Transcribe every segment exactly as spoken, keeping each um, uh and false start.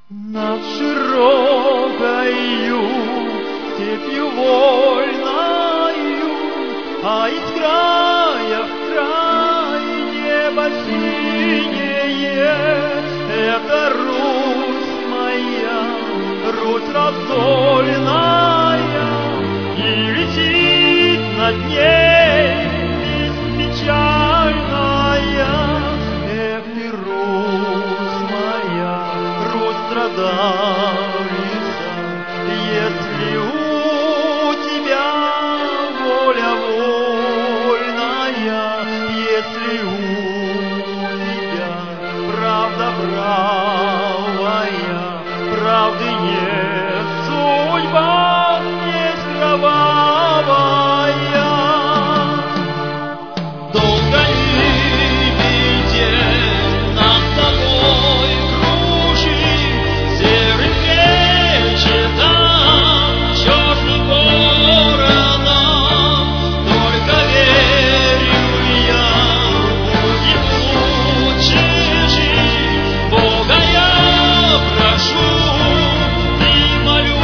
Над широкою степью вольною, а из края в край небо синее, это Русь моя, Русь раздольная, и летит над ней песнь печальная. Эх ты, Русь моя, Русь страдалица, если у тебя воля вольная, если у тебя правда правая, правды нет, судьба есть кровавая. Долго лебеде над тобой кружит, серым вечетом, черным вороном, только верю я, будет лучше жить. Бога я прошу и молю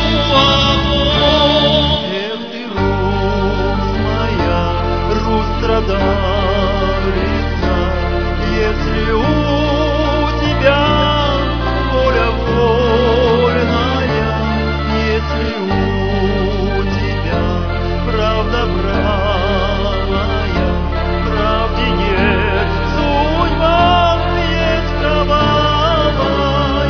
одно. Эх ты, Русь моя, Русь страдалица, если у тебя воля вольная, если у тебя правда правая, правды нет, судьба есть кровавая.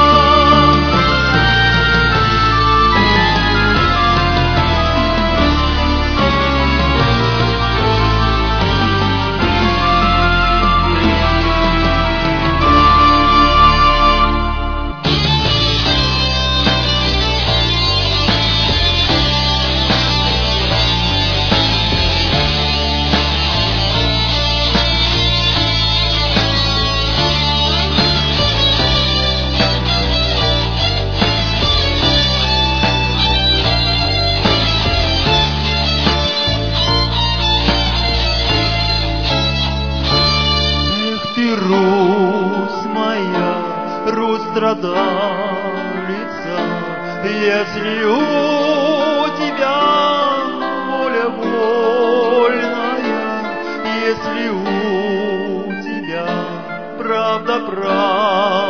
Эх ты, Русь моя, Русь страдалица, если у тебя воля вольная, если у тебя правда правая.